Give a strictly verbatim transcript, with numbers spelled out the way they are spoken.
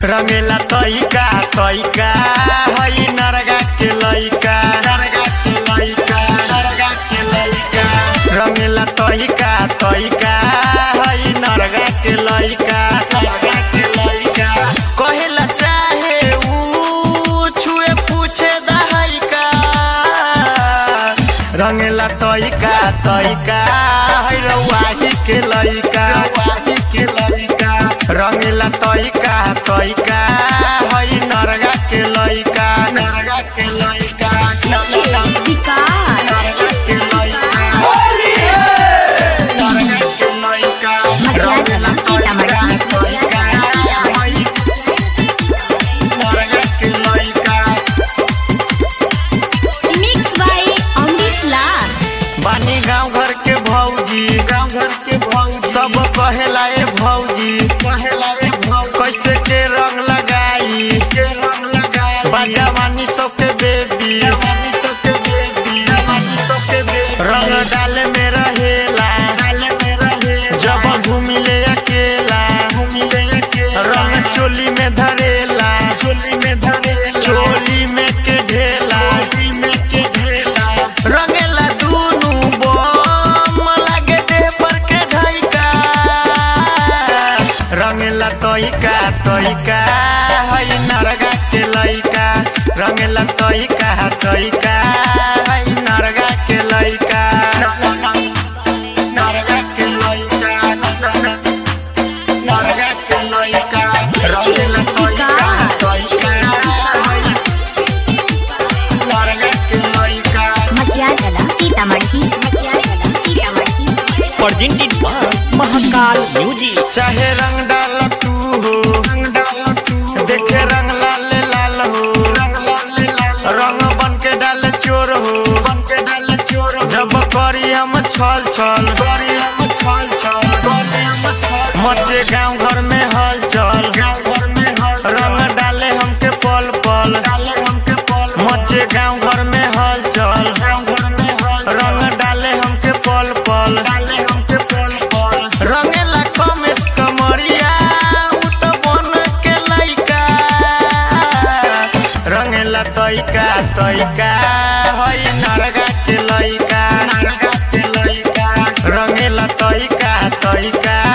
रंगेला तइका तइका हई नरगा के लइका नरगा के लइका नरगा के लइका रंगेला तइका तइका हई नरगा के लइका नरगा के लइका कहेला चाहे ऊ छुए पूछे दहइका रंगेला तइका तइका हई रवाही के लइका रवाही के लइका रंगेला तइका तइका हई नरगा के लइका नरगा के लइका नरगा के लइका होली है नरगा के लइका रंगेला तइका तइका हई नरगा के लइका मिक्स बाय अमरीश लाल बानी गांव घर के भौजी गांव घर के भौजी सब कहेला ए भौजी कहेला ए भौजी कैसे के रंग लगाई के रंग लगाई बाजावानी सब के बेबी बाजावानी सब के बेबी बाजावानी सब के बेबी रंग डाले में रहेला डाले में रहेला जब घूमी ले अकेला घूमी ले अकेला रंग चोली में धरेला चोली में धरेला चोली में के ढेला चोली में के ढेला रंगेला दूनु बम लागे देह पर के ढाइका रंगेला तइका तइका हई नरगा के लइका रंगेला तइका तइका हई नरगा के लइका नरगा के लइका नरगा के लइका रंगेला तइका तइका हई नरगा के लइका Matiyala Sitamarhi Matiyala Sitamarhi presented by Mahakal music. चाहे रंग डाल तू हो रंग डाल तू देखे रंग लाल लाल हो रंग लाल लाल रंग बन के डाल चोर हो बन के डाल चोर जब करी हम छल छल करी हम छल छल करी हम छल मचे गांव घर में हलचल गांव घर में हल रंग डाले हमके पल पल डाले हमके पल मचे गांव घर में हलचल गांव घर में हल रंग डाले हमके पल पल डाले हमके पल पल रंगेला कमेस कमरिया उ तो बन के लइका रंगेला तइका तइका हई नरगा के लइका नरगा के लइका रंगेला तइका तइका